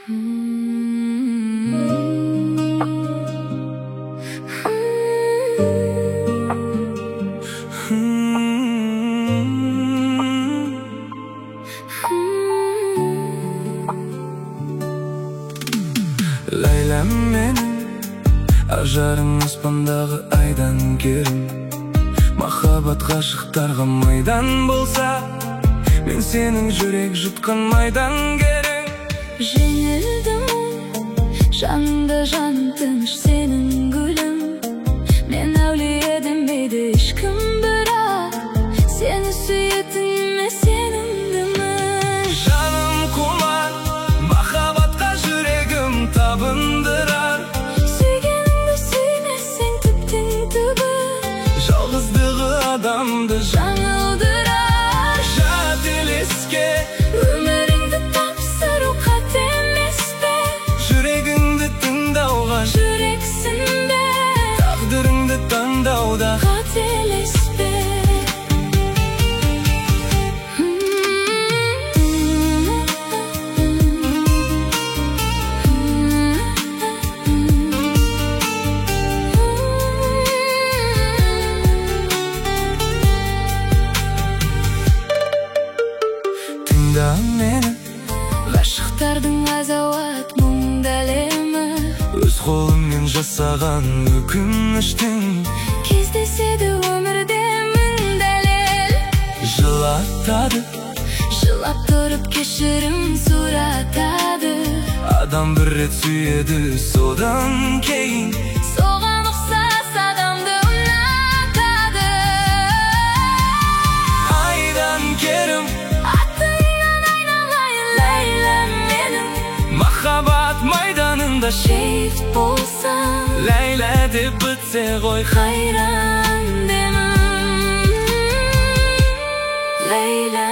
Ләйләм менің, ажарың аспандағы айдан керім. Махаббат ғашықтарға майдан болса, мен сенің жүрек жұтқан майдан керім. Жеңілдім, жаныңда жаным тыныш сенің гүлім. Мен әулие демейді ешкім, бірақ сені сүйетініме сенімдімін. Жаным құмар, махаббатқа жүрегім табындырар. Сүйгеніңді сүймесең тіптен түбі, Жалғыздығы адамды жаңылдырар. жат елеске Өміріңді тапсыру қате емес пе? жүрегіңді тыңдауға Жүрексің бе? тағдырыңды таңдауда Қателеспе. Тыңда мені, Ғашықтардың азауат мұңды әлемі, өз қолыңмен жасаған өкініштің кездеседі өмірде мың дәлел. жылатады. Жылап тұрып кешірім сұратады. Адам бір рет сүйеді, содан кейін Соған ұқсас адамды ұнатады. айдан керім, Атыңнан айналайын Ләйләм менің. махаббат майданында Шейіт болсаң, Ләйлә деп бітсе ғой қайран демім. Ләйләм